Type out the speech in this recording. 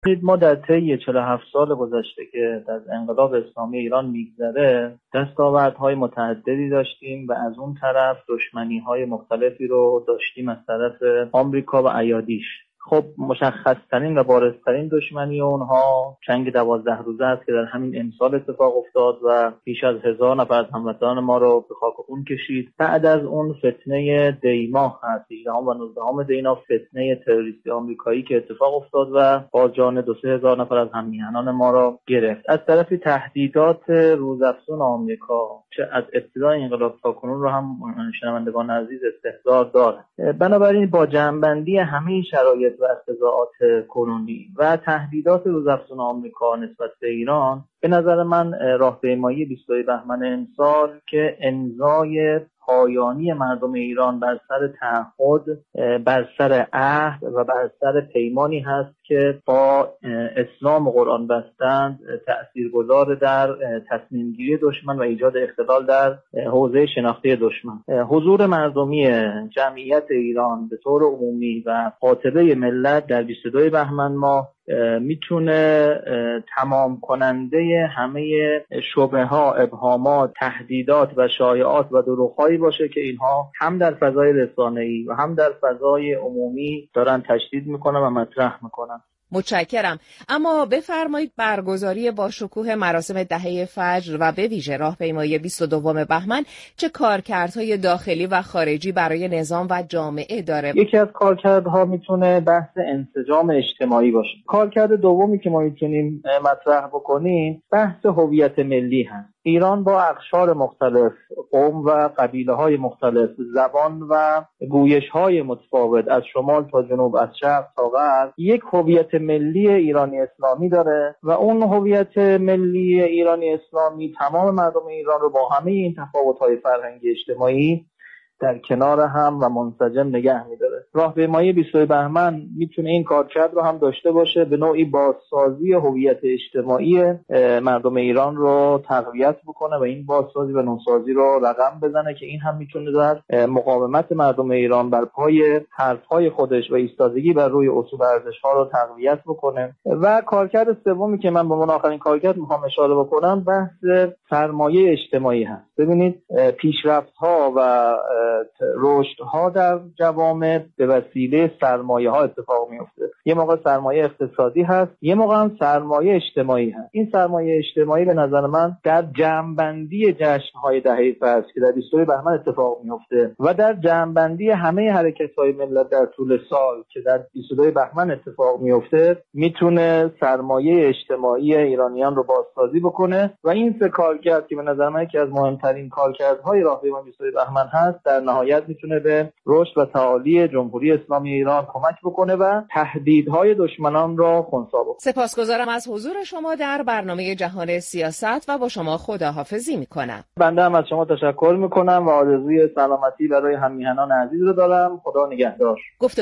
ما در طی 47 سال گذشته که از انقلاب اسلامی ایران میگذره دستاوردهای متعددی داشتیم و از اون طرف دشمنی‌های مختلفی رو داشتیم از طرف آمریکا و ایادیش. خب مشخص‌ترین و بارزترین دشمنی اونها جنگ 12 روزه است که در همین امسال اتفاق افتاد و بیش از 1000 نفر از هموطنان ما رو به خاک خون کشید. بعد از اون فتنه دیماه هست 18 و 19 دینا، فتنه تروریستی آمریکایی که اتفاق افتاد و با جان 2-3 هزار نفر از هم‌میهنان ما رو گرفت. از طرفی تهدیدات روزافزون آمریکا چه از ابتدای انقلاب تا کنون رو هم شنوندگان عزیز استحضار دارند. بنابراین با جمع‌بندی همه شرایط و استضاعات کنونی و تهدیدات روزافزون آمریکا نسبت به ایران، به نظر من راهپیمایی 22 بهمن امسال که امضای پایانی مردم ایران بر سر تعهد، بر سر عهد و بر سر پیمانی هست که با اسلام و قرآن بستند تأثیرگذار در تصمیم گیری دشمن و ایجاد اختلال در حوزه شناختی دشمن. حضور مردمی جمعیت ایران به طور عمومی و قاطبه ملت در 22 بهمن ماه میتونه تمام کننده همه شبهات، ابهامات، تهدیدات و شایعات و دروغ‌هایی باشه که اینها هم در فضای رسانه‌ای و هم در فضای عمومی دارن تشدید میکنن و مطرح میکنن. متشکرم. اما بفرمایید برگزاری با شکوه مراسم دهه فجر و به ویژه راهپیمایی 22 بهمن چه کارکردهای داخلی و خارجی برای نظام و جامعه داره؟ یکی از کارکردها میتونه بحث انسجام اجتماعی باشه. کارکرد دومی که ما میتونیم مطرح بکنیم بحث هویت ملی هست. ایران با اقشار مختلف، قوم و قبیله‌های مختلف، زبان و گویش‌های متفاوت از شمال تا جنوب، از شرق تا غرب، یک هویت ملی ایرانی اسلامی داره و اون هویت ملی ایرانی اسلامی تمام مردم ایران رو با همه این تفاوت‌های فرهنگی اجتماعی در کنار هم و منسجم نگه می‌داره. راهپیمایی 22 بهمن میتونه این کارکرد رو هم داشته باشه، به نوعی بازسازی هویت اجتماعی مردم ایران رو تقویت بکنه و این بازسازی و نوسازی رو رقم بزنه که این هم میتونه در مقاومت مردم ایران بر پای حرف‌های خودش و ایستادگی بر روی اصول ارزش‌ها رو تقویت بکنه. و کارکرد سومی که من به عنوان آخرین کارکرد میخوام اشاره بکنم بحث سرمایه اجتماعی هست. ببینید پیشرفت‌ها و رشدها در جوامع به وسیله سرمایه ها اتفاق میفته. یه موقع سرمایه اقتصادی هست، یه موقع هم سرمایه اجتماعی هست. این سرمایه اجتماعی به نظر من در جمع‌بندی جشن‌های دهه فجر که در 22 بهمن اتفاق میفته و در جمع‌بندی همه حرکت‌های ملت در طول سال که در 22 بهمن اتفاق میفته میتونه سرمایه اجتماعی ایرانیان رو بازسازی بکنه و این سه کارکرد که به نظر من یکی از مهمترین کارکردهای راهپیمایی 22 بهمن هست در نهایت میتونه به رشد و تعالی جمهوری اسلامی ایران کمک بکنه و تهدیدهای دشمنان را خنثی بکنه. سپاسگزارم از حضور شما در برنامه جهان سیاست و با شما خداحافظی میکنم. بنده هم از شما تشکر میکنم و آرزوی سلامتی برای هم‌میهنان عزیز رو دارم. خدا نگهدار.